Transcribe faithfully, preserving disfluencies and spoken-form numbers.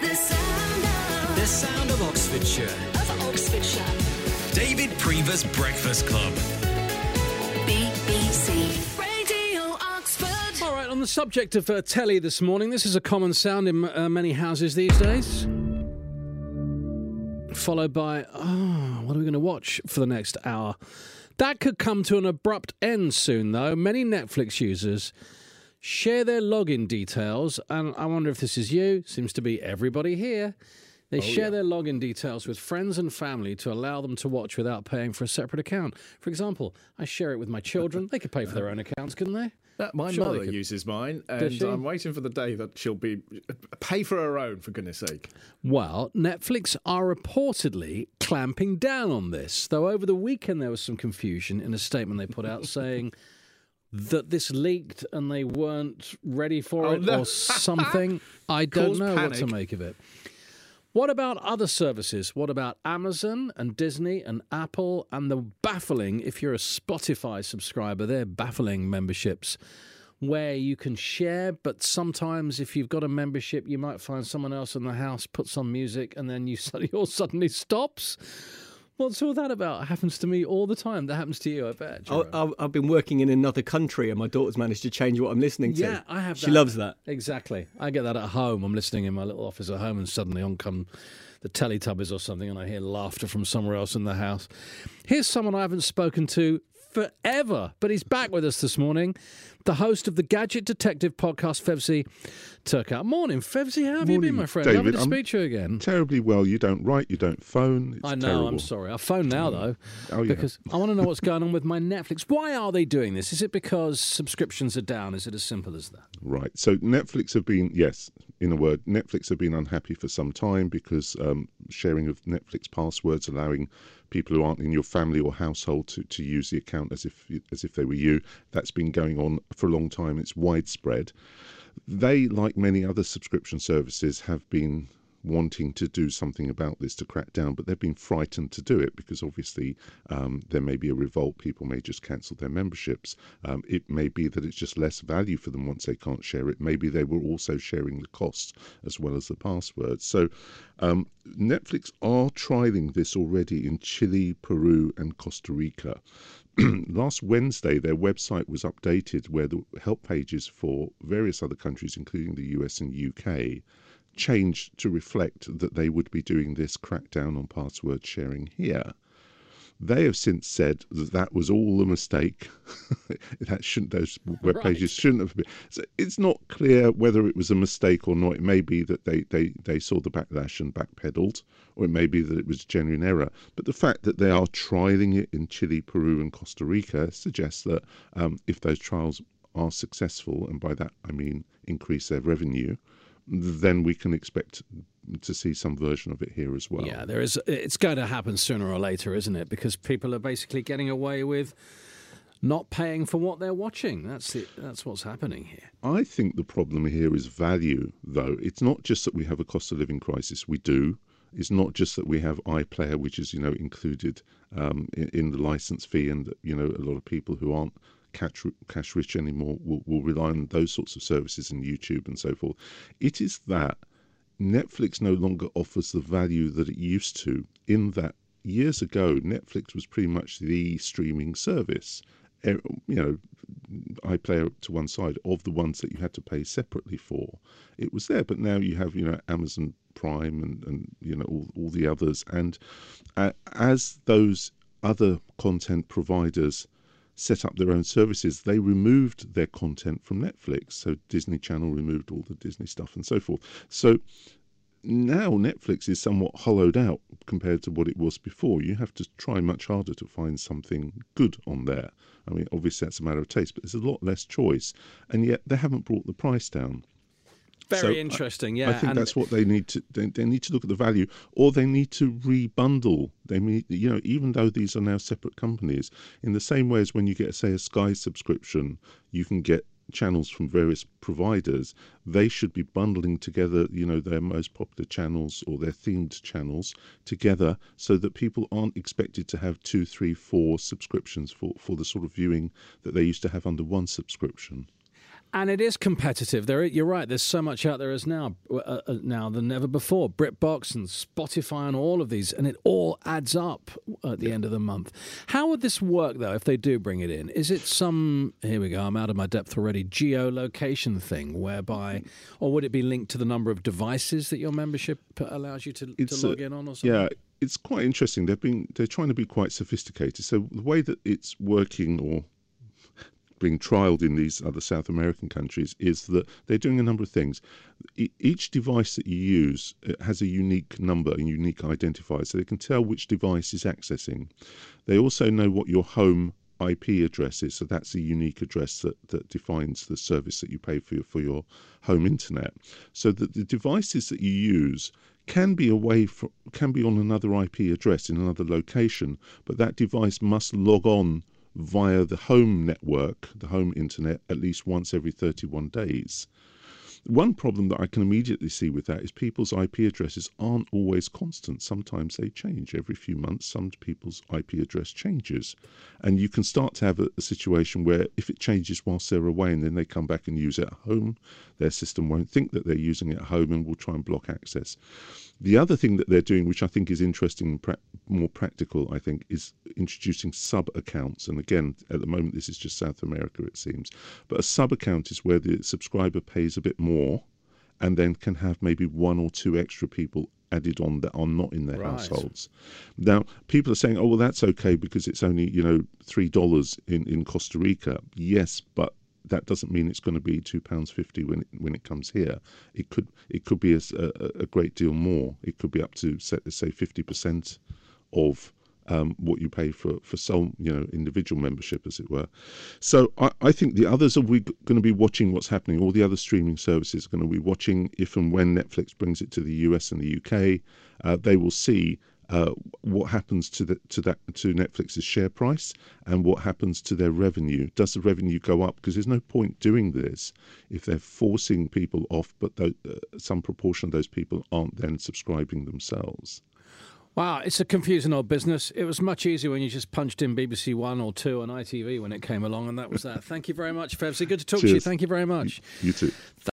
The sound of, The sound of Oxfordshire. of Oxfordshire. David Prever's Breakfast Club. B B C Radio Oxford. All right, on the subject of uh, telly this morning, this is a common sound in uh, many houses these days. Followed by, oh, what are we going to watch for the next hour? That could come to an abrupt end soon, though. Many Netflix users share their login details, and I wonder if this is you. Seems to be everybody here. They Oh, share yeah. their login details with friends and family to allow them to watch without paying for a separate account. For example, I share it with my children. They could pay for their own accounts, couldn't they? That, my Sure they mother could. uses mine, Does and she? I'm waiting for the day that she'll be pay for her own, for goodness sake. Well, Netflix are reportedly clamping down on this, though over the weekend there was some confusion in a statement they put out saying that this leaked and they weren't ready for Oh, it no. or something. I don't Caused know what to panic. make of it. What about other services? What about Amazon and Disney and Apple and the baffling, if you're a Spotify subscriber, they're baffling memberships where you can share, but sometimes if you've got a membership, you might find someone else in the house puts on music and then you suddenly, yours suddenly stops. What's all that about? It happens to me all the time. That happens to you, I bet. I, Jerome. I, I've been working in another country and my daughter's managed to change what I'm listening to. Yeah, I have that. She loves that. Exactly. I get that at home. I'm listening in my little office at home and suddenly on come the Teletubbies or something and I hear laughter from somewhere else in the house. Here's someone I haven't spoken to forever, but he's back with us this morning. The host of the Gadget Detective podcast, Fevzi Turkout. Morning, Fevzi. How have you Morning, been, my friend? David. Lovely to I'm speak to you again. Terribly well. You don't write, you don't phone. It's I know, terrible. I'm sorry. I phone now, though, Oh, yeah. because I want to know what's going on with my Netflix. Why are they doing this? Is it because subscriptions are down? Is it as simple as that? Right. So Netflix have been, yes, in a word, Netflix have been unhappy for some time because um, sharing of Netflix passwords, allowing people who aren't in your family or household to, to use the account as if as if they were you, that's been going on for a long time. It's widespread. They, like many other subscription services, have been wanting to do something about this to crack down, but they've been frightened to do it because obviously um, there may be a revolt. People may just cancel their memberships. Um, it may be that it's just less value for them once they can't share it. Maybe they were also sharing the costs as well as the passwords. So um, Netflix are trialing this already in Chile, Peru and Costa Rica. Last Wednesday, their website was updated where the help pages for various other countries, including the U S and U K, changed to reflect that they would be doing this crackdown on password sharing here. They have since said that that was all a mistake. that shouldn't; those web pages Right. shouldn't have been. So it's not clear whether it was a mistake or not. It may be that they, they, they saw the backlash and backpedaled, or it may be that it was genuine error. But the fact that they are trialing it in Chile, Peru, and Costa Rica suggests that um, if those trials are successful, and by that I mean increase their revenue, then we can expect to see some version of it here as well. Yeah, there is. It's going to happen sooner or later, isn't it? Because people are basically getting away with not paying for what they're watching. That's the, that's what's happening here. I think the problem here is value, though. It's not just that we have a cost of living crisis. We do. It's not just that we have iPlayer, which is, you know, included um, in, in the license fee, and, you know, a lot of people who aren't cash, cash rich anymore will, will rely on those sorts of services and YouTube and so forth. It is that Netflix no longer offers the value that it used to, in that years ago, Netflix was pretty much the streaming service. You know, iPlayer to one side, of the ones that you had to pay separately for. It was there, but now you have, you know, Amazon Prime and, and you know, all, all the others. And uh, as those other content providers set up their own services, they removed their content from Netflix. So Disney Channel removed all the Disney stuff and so forth. So now Netflix is somewhat hollowed out compared to what it was before. You have to try much harder to find something good on there. I mean, obviously that's a matter of taste, but there's a lot less choice, and yet they haven't brought the price down. Very So interesting, I, yeah. I think and that's what they need to. They, they need to look at the value, or they need to rebundle. They need, you know, even though these are now separate companies, in the same way as when you get, say, a Sky subscription, you can get channels from various providers. They should be bundling together, you know, their most popular channels or their themed channels together, so that people aren't expected to have two, three, four subscriptions for for the sort of viewing that they used to have under one subscription. And it is competitive. There, you're right. There's so much out there as now, uh, uh, now than ever before. BritBox and Spotify and all of these, and it all adds up at the end of the month. How would this work, though, if they do bring it in? Is it some, here we go, I'm out of my depth already, geolocation thing, whereby, or would it be linked to the number of devices that your membership allows you to, to It's, log uh, in on or something? Yeah, it's quite interesting. They've been they're trying to be quite sophisticated. So the way that it's working or being trialled in these other South American countries is that they're doing a number of things. E- each device that you use has a unique number, a unique identifier, so they can tell which device is accessing. They also know what your home I P address is, so that's a unique address that, that defines the service that you pay for your, for your home internet. So that the devices that you use can be away from, can be on another I P address in another location, but that device must log on via the home network, the home internet, at least once every thirty-one days. One problem that I can immediately see with that is people's I P addresses aren't always constant. Sometimes they change every few months. Some people's I P address changes. And you can start to have a, a situation where if it changes whilst they're away and then they come back and use it at home, their system won't think that they're using it at home and will try and block access. The other thing that they're doing, which I think is interesting and pra- more practical, I think, is introducing sub-accounts. And again, at the moment, this is just South America, it seems. But a sub-account is where the subscriber pays a bit more and then can have maybe one or two extra people added on that are not in their Right. households. Now, people are saying, oh, well, that's okay because it's only, you know, three dollars in, in Costa Rica. Yes, but that doesn't mean it's going to be two pounds fifty when it, when it comes here. It could it could be a, a, a great deal more. It could be up to say, say fifty percent of um, what you pay for for some, you know, individual membership, as it were. So I, I think the others are we going to be watching what's happening. All the other streaming services are going to be watching if and when Netflix brings it to the U S and the U K. Uh, they will see Uh, what happens to the to that to Netflix's share price and what happens to their revenue. Does the revenue go up? Because there's no point doing this if they're forcing people off, but th- uh, some proportion of those people aren't then subscribing themselves. Wow, it's a confusing old business. It was much easier when you just punched in B B C One or Two on I T V when it came along, and that was that. Thank you very much, Fevsy. Good to talk to you. Cheers. Thank you very much. You too.